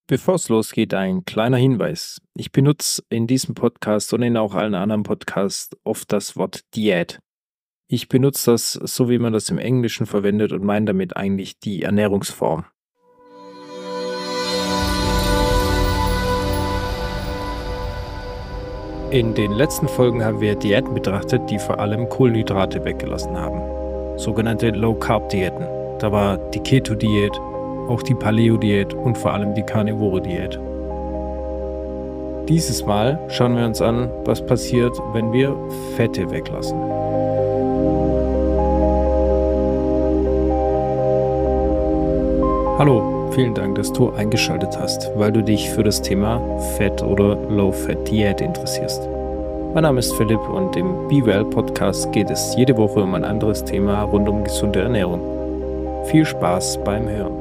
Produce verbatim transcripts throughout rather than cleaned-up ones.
Bevor es losgeht, ein kleiner Hinweis. Ich benutze in diesem Podcast und in auch allen anderen Podcasts oft das Wort Diät. Ich benutze das so, wie man das im Englischen verwendet und meine damit eigentlich die Ernährungsform. In den letzten Folgen haben wir Diäten betrachtet, die vor allem Kohlenhydrate weggelassen haben. Sogenannte Low-Carb-Diäten. Da war die Keto-Diät, auch die Paleo-Diät und vor allem die Carnivore-Diät. Dieses Mal schauen wir uns an, was passiert, wenn wir Fette weglassen. Hallo, vielen Dank, dass du eingeschaltet hast, weil du dich für das Thema Fett oder Low-Fat-Diät interessierst. Mein Name ist Philipp und im Be Well Podcast geht es jede Woche um ein anderes Thema rund um gesunde Ernährung. Viel Spaß beim Hören.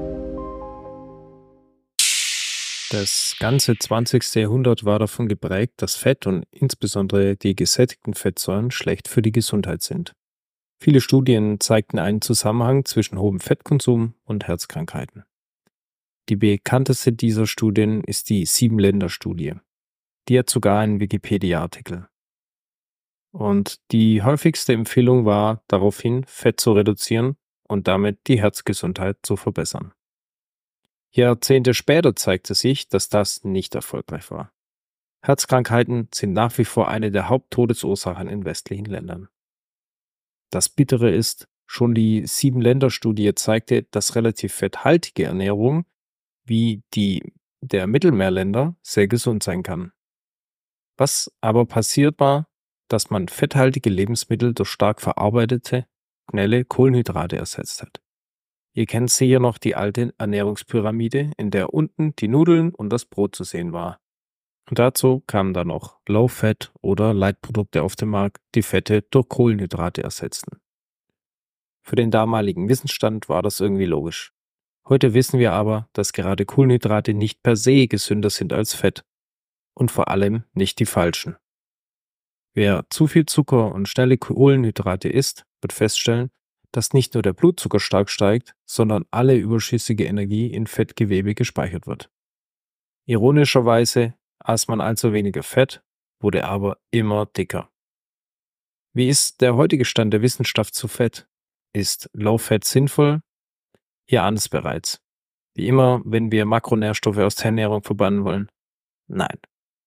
Das ganze zwanzigste Jahrhundert war davon geprägt, dass Fett und insbesondere die gesättigten Fettsäuren schlecht für die Gesundheit sind. Viele Studien zeigten einen Zusammenhang zwischen hohem Fettkonsum und Herzkrankheiten. Die bekannteste dieser Studien ist die Sieben-Länder-Studie. Die hat sogar einen Wikipedia-Artikel. Und die häufigste Empfehlung war daraufhin, Fett zu reduzieren und damit die Herzgesundheit zu verbessern. Jahrzehnte später zeigte sich, dass das nicht erfolgreich war. Herzkrankheiten sind nach wie vor eine der Haupttodesursachen in westlichen Ländern. Das Bittere ist, schon die Sieben-Länder-Studie zeigte, dass relativ fetthaltige Ernährung, wie die der Mittelmeerländer, sehr gesund sein kann. Was aber passiert war, dass man fetthaltige Lebensmittel durch stark verarbeitete, schnelle Kohlenhydrate ersetzt hat. Ihr kennt sicher noch die alte Ernährungspyramide, in der unten die Nudeln und das Brot zu sehen war. Und dazu kamen dann noch Low-Fat oder Leitprodukte auf den Markt, die Fette durch Kohlenhydrate ersetzten. Für den damaligen Wissensstand war das irgendwie logisch. Heute wissen wir aber, dass gerade Kohlenhydrate nicht per se gesünder sind als Fett. Und vor allem nicht die falschen. Wer zu viel Zucker und schnelle Kohlenhydrate isst, wird feststellen, dass nicht nur der Blutzucker stark steigt, sondern alle überschüssige Energie in Fettgewebe gespeichert wird. Ironischerweise aß man also weniger Fett, wurde aber immer dicker. Wie ist der heutige Stand der Wissenschaft zu Fett? Ist Low-Fat sinnvoll? Ihr ahnt es bereits. Wie immer, wenn wir Makronährstoffe aus der Ernährung verbannen wollen. Nein.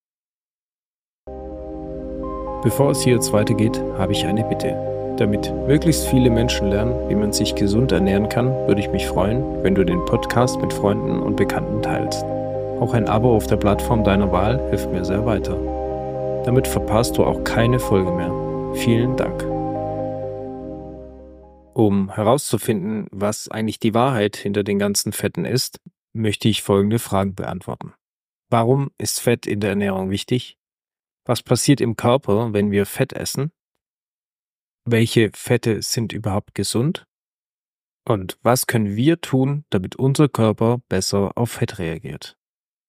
Bevor es hier jetzt weitergeht, habe ich eine Bitte. Damit möglichst viele Menschen lernen, wie man sich gesund ernähren kann, würde ich mich freuen, wenn du den Podcast mit Freunden und Bekannten teilst. Auch ein Abo auf der Plattform deiner Wahl hilft mir sehr weiter. Damit verpasst du auch keine Folge mehr. Vielen Dank. Um herauszufinden, was eigentlich die Wahrheit hinter den ganzen Fetten ist, möchte ich folgende Fragen beantworten. Warum ist Fett in der Ernährung wichtig? Was passiert im Körper, wenn wir Fett essen? Welche Fette sind überhaupt gesund? Und was können wir tun, damit unser Körper besser auf Fett reagiert?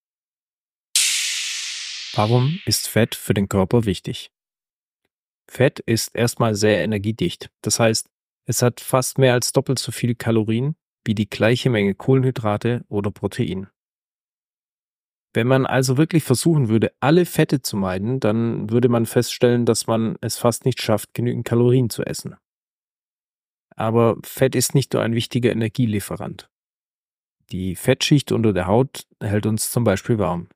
Warum ist Fett für den Körper wichtig? Fett ist erstmal sehr energiedicht. Das heißt, es hat fast mehr als doppelt so viel Kalorien wie die gleiche Menge Kohlenhydrate oder Protein. Wenn man also wirklich versuchen würde, alle Fette zu meiden, dann würde man feststellen, dass man es fast nicht schafft, genügend Kalorien zu essen. Aber Fett ist nicht nur ein wichtiger Energielieferant. Die Fettschicht unter der Haut hält uns zum Beispiel warm.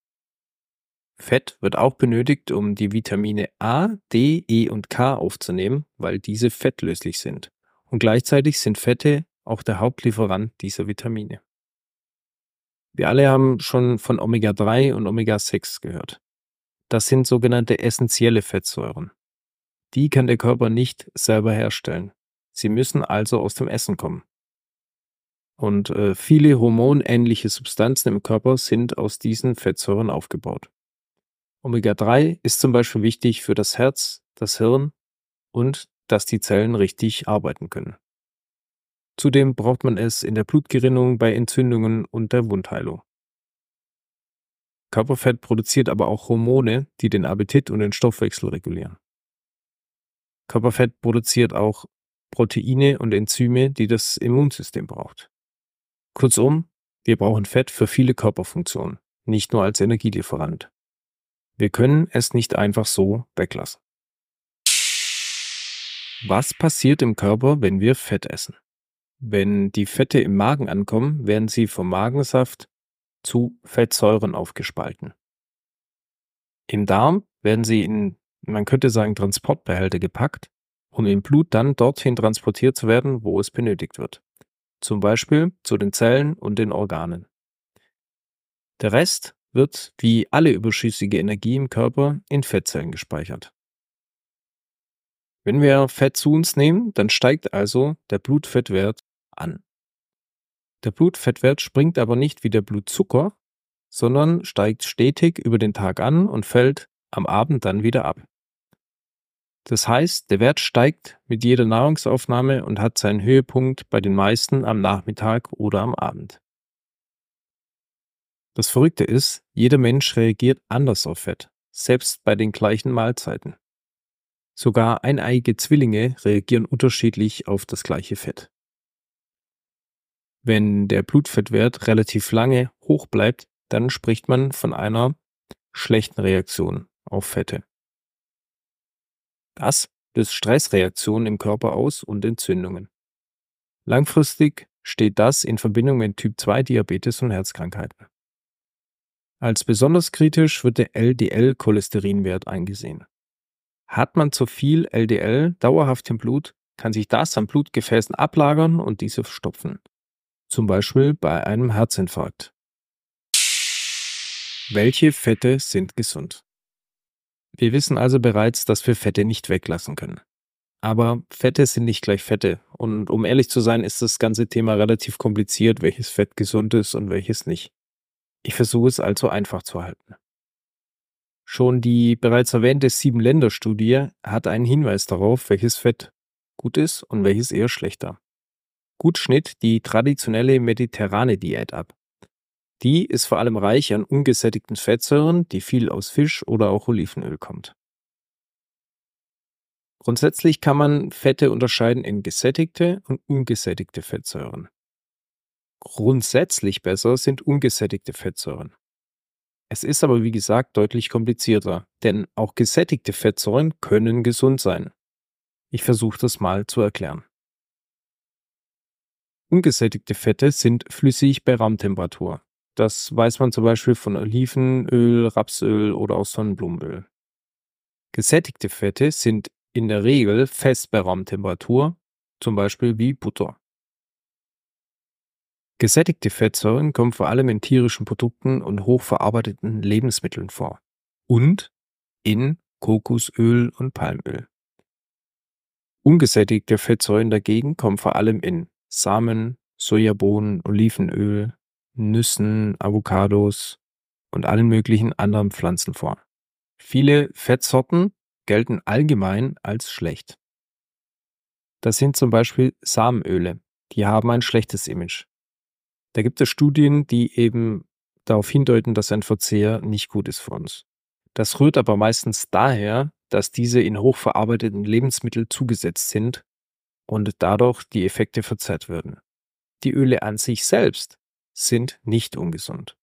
Fett wird auch benötigt, um die Vitamine A, D, E und K aufzunehmen, weil diese fettlöslich sind. Und gleichzeitig sind Fette auch der Hauptlieferant dieser Vitamine. Wir alle haben schon von Omega drei und Omega sechs gehört. Das sind sogenannte essentielle Fettsäuren. Die kann der Körper nicht selber herstellen. Sie müssen also aus dem Essen kommen. Und äh, viele hormonähnliche Substanzen im Körper sind aus diesen Fettsäuren aufgebaut. Omega drei ist zum Beispiel wichtig für das Herz, das Hirn und dass die Zellen richtig arbeiten können. Zudem braucht man es in der Blutgerinnung, bei Entzündungen und der Wundheilung. Körperfett produziert aber auch Hormone, die den Appetit und den Stoffwechsel regulieren. Körperfett produziert auch Proteine und Enzyme, die das Immunsystem braucht. Kurzum, Wir brauchen Fett für viele Körperfunktionen, nicht nur als Energielieferant. Wir können es nicht einfach so weglassen. Was passiert im Körper, wenn wir Fett essen? Wenn die Fette im Magen ankommen, werden sie vom Magensaft zu Fettsäuren aufgespalten. Im Darm werden sie in, man könnte sagen, Transportbehälter gepackt, um im Blut dann dorthin transportiert zu werden, wo es benötigt wird. Zum Beispiel zu den Zellen und den Organen. Der Rest wird, wie alle überschüssige Energie im Körper, in Fettzellen gespeichert. Wenn wir Fett zu uns nehmen, dann steigt also der Blutfettwert an. Der Blutfettwert springt aber nicht wie der Blutzucker, sondern steigt stetig über den Tag an und fällt am Abend dann wieder ab. Das heißt, der Wert steigt mit jeder Nahrungsaufnahme und hat seinen Höhepunkt bei den meisten am Nachmittag oder am Abend. Das Verrückte ist, jeder Mensch reagiert anders auf Fett, selbst bei den gleichen Mahlzeiten. Sogar eineiige Zwillinge reagieren unterschiedlich auf das gleiche Fett. Wenn der Blutfettwert relativ lange hoch bleibt, dann spricht man von einer schlechten Reaktion auf Fette. Das löst Stressreaktionen im Körper aus und Entzündungen. Langfristig steht das in Verbindung mit Typ zwei Diabetes und Herzkrankheiten. Als besonders kritisch wird der L D L-Cholesterinwert eingesehen. Hat man zu viel L D L dauerhaft im Blut, kann sich das an Blutgefäßen ablagern und diese verstopfen. Zum Beispiel bei einem Herzinfarkt. Welche Fette sind gesund? Wir wissen also bereits, dass wir Fette nicht weglassen können. Aber Fette sind nicht gleich Fette. Und um ehrlich zu sein, ist das ganze Thema relativ kompliziert, welches Fett gesund ist und welches nicht. Ich versuche es also einfach zu halten. Schon die bereits erwähnte Sieben-Länder-Studie hat einen Hinweis darauf, welches Fett gut ist und welches eher schlechter. Gut schnitt die traditionelle mediterrane Diät ab. Die ist vor allem reich an ungesättigten Fettsäuren, die viel aus Fisch oder auch Olivenöl kommt. Grundsätzlich kann man Fette unterscheiden in gesättigte und ungesättigte Fettsäuren. Grundsätzlich besser sind ungesättigte Fettsäuren. Es ist aber wie gesagt deutlich komplizierter, denn auch gesättigte Fettsäuren können gesund sein. Ich versuche das mal zu erklären. Ungesättigte Fette sind flüssig bei Raumtemperatur. Das weiß man zum Beispiel von Olivenöl, Rapsöl oder auch Sonnenblumenöl. Gesättigte Fette sind in der Regel fest bei Raumtemperatur, zum Beispiel wie Butter. Gesättigte Fettsäuren kommen vor allem in tierischen Produkten und hochverarbeiteten Lebensmitteln vor und in Kokosöl und Palmöl. Ungesättigte Fettsäuren dagegen kommen vor allem in Samen, Sojabohnen, Olivenöl, Nüssen, Avocados und allen möglichen anderen Pflanzen vor. Viele Fettsorten gelten allgemein als schlecht. Das sind zum Beispiel Samenöle, die haben ein schlechtes Image. Da gibt es Studien, die eben darauf hindeuten, dass ein Verzehr nicht gut ist für uns. Das rührt aber meistens daher, dass diese in hochverarbeiteten Lebensmitteln zugesetzt sind und dadurch die Effekte verzerrt werden. Die Öle an sich selbst sind nicht ungesund.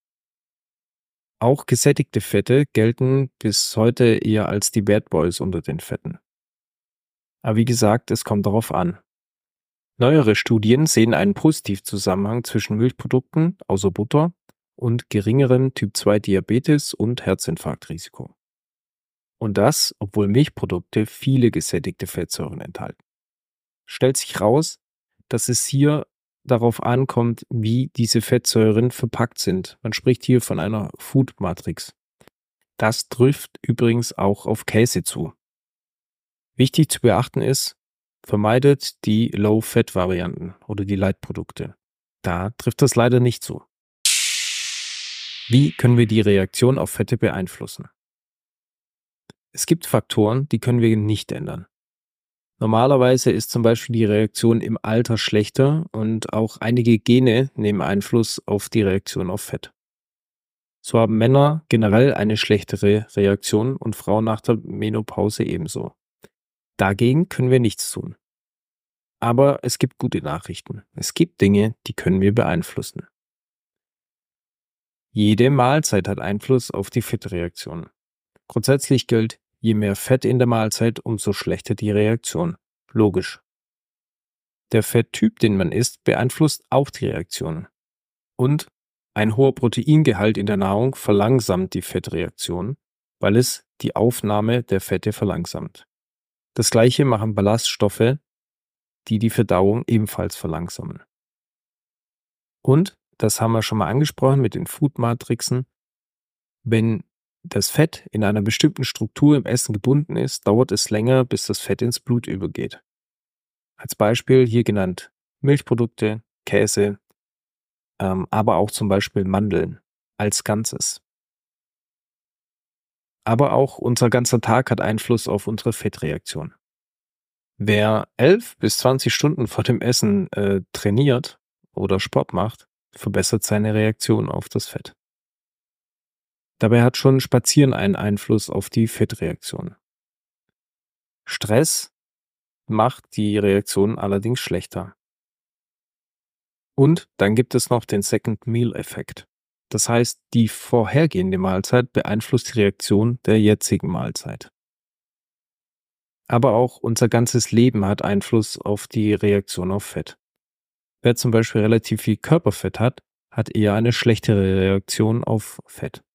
Auch gesättigte Fette gelten bis heute eher als die Bad Boys unter den Fetten. Aber wie gesagt, es kommt darauf an. Neuere Studien sehen einen Positivzusammenhang zwischen Milchprodukten, außer Butter, und geringerem Typ zwei Diabetes und Herzinfarktrisiko. Und das, obwohl Milchprodukte viele gesättigte Fettsäuren enthalten. Stellt sich raus, dass es hier darauf ankommt, wie diese Fettsäuren verpackt sind. Man spricht hier von einer Food-Matrix. Das trifft übrigens auch auf Käse zu. Wichtig zu beachten ist, vermeidet die Low-Fat-Varianten oder die Leitprodukte. Da trifft das leider nicht zu. Wie können wir die Reaktion auf Fette beeinflussen? Es gibt Faktoren, die können wir nicht ändern. Normalerweise ist zum Beispiel die Reaktion im Alter schlechter und auch einige Gene nehmen Einfluss auf die Reaktion auf Fett. So haben Männer generell eine schlechtere Reaktion und Frauen nach der Menopause ebenso. Dagegen können wir nichts tun. Aber es gibt gute Nachrichten. Es gibt Dinge, die können wir beeinflussen. Jede Mahlzeit hat Einfluss auf die Fettreaktion. Grundsätzlich gilt, je mehr Fett in der Mahlzeit, umso schlechter die Reaktion. Logisch. Der Fetttyp, den man isst, beeinflusst auch die Reaktion. Und ein hoher Proteingehalt in der Nahrung verlangsamt die Fettreaktion, weil es die Aufnahme der Fette verlangsamt. Das gleiche machen Ballaststoffe, die die Verdauung ebenfalls verlangsamen. Und, das haben wir schon mal angesprochen mit den Food-Matrixen, wenn das Fett in einer bestimmten Struktur im Essen gebunden ist, dauert es länger, bis das Fett ins Blut übergeht. Als Beispiel hier genannt Milchprodukte, Käse, ähm, aber auch zum Beispiel Mandeln als Ganzes. Aber auch unser ganzer Tag hat Einfluss auf unsere Fettreaktion. Wer elf bis zwanzig Stunden vor dem Essen äh, trainiert oder Sport macht, verbessert seine Reaktion auf das Fett. Dabei hat schon Spazieren einen Einfluss auf die Fettreaktion. Stress macht die Reaktion allerdings schlechter. Und dann gibt es noch den Second Meal Effekt. Das heißt, die vorhergehende Mahlzeit beeinflusst die Reaktion der jetzigen Mahlzeit. Aber auch unser ganzes Leben hat Einfluss auf die Reaktion auf Fett. Wer zum Beispiel relativ viel Körperfett hat, hat eher eine schlechtere Reaktion auf Fett.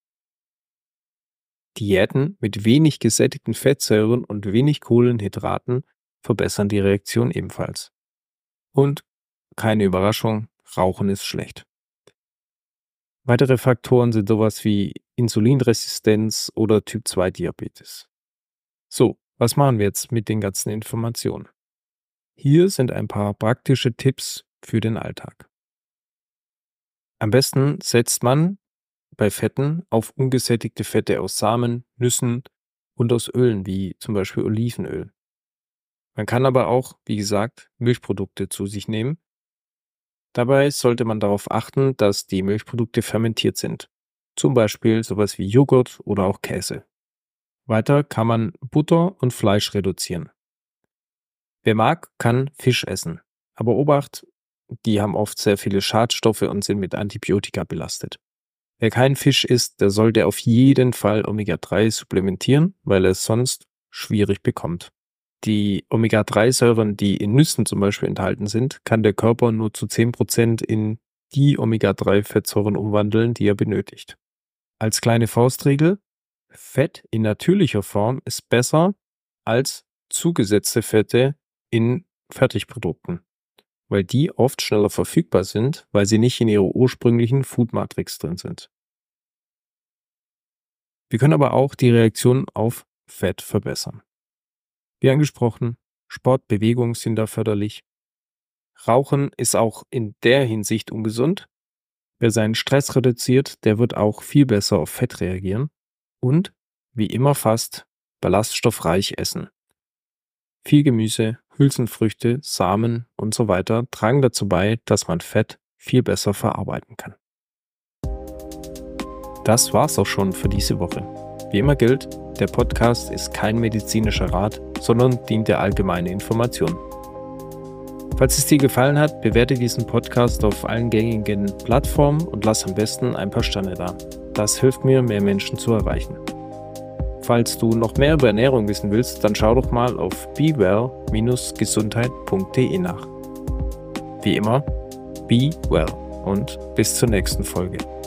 Diäten mit wenig gesättigten Fettsäuren und wenig Kohlenhydraten verbessern die Reaktion ebenfalls. Und keine Überraschung, Rauchen ist schlecht. Weitere Faktoren sind sowas wie Insulinresistenz oder Typ zwei Diabetes. So, was machen wir jetzt mit den ganzen Informationen? Hier sind ein paar praktische Tipps für den Alltag. Am besten setzt man bei Fetten auf ungesättigte Fette aus Samen, Nüssen und aus Ölen wie zum Beispiel Olivenöl. Man kann aber auch, wie gesagt, Milchprodukte zu sich nehmen. Dabei sollte man darauf achten, dass die Milchprodukte fermentiert sind. Zum Beispiel sowas wie Joghurt oder auch Käse. Weiter kann man Butter und Fleisch reduzieren. Wer mag, kann Fisch essen. Aber Obacht, die haben oft sehr viele Schadstoffe und sind mit Antibiotika belastet. Wer keinen Fisch isst, der sollte auf jeden Fall Omega drei supplementieren, weil er es sonst schwierig bekommt. Die Omega drei Säuren, die in Nüssen zum Beispiel enthalten sind, kann der Körper nur zu zehn Prozent in die Omega drei Fettsäuren umwandeln, die er benötigt. Als kleine Faustregel: Fett in natürlicher Form ist besser als zugesetzte Fette in Fertigprodukten, weil die oft schneller verfügbar sind, weil sie nicht in ihrer ursprünglichen Food-Matrix drin sind. Wir können aber auch die Reaktion auf Fett verbessern. Wie angesprochen, Sport, Bewegung sind da förderlich. Rauchen ist auch in der Hinsicht ungesund. Wer seinen Stress reduziert, der wird auch viel besser auf Fett reagieren. Und, wie immer fast, ballaststoffreich essen. Viel Gemüse, Hülsenfrüchte, Samen und so weiter tragen dazu bei, dass man Fett viel besser verarbeiten kann. Das war's auch schon für diese Woche. Wie immer gilt, der Podcast ist kein medizinischer Rat, sondern dient der allgemeinen Information. Falls es dir gefallen hat, bewerte diesen Podcast auf allen gängigen Plattformen und lass am besten ein paar Sterne da. Das hilft mir, mehr Menschen zu erreichen. Falls du noch mehr über Ernährung wissen willst, dann schau doch mal auf be well Bindestrich gesundheit punkt de nach. Wie immer, be well und bis zur nächsten Folge.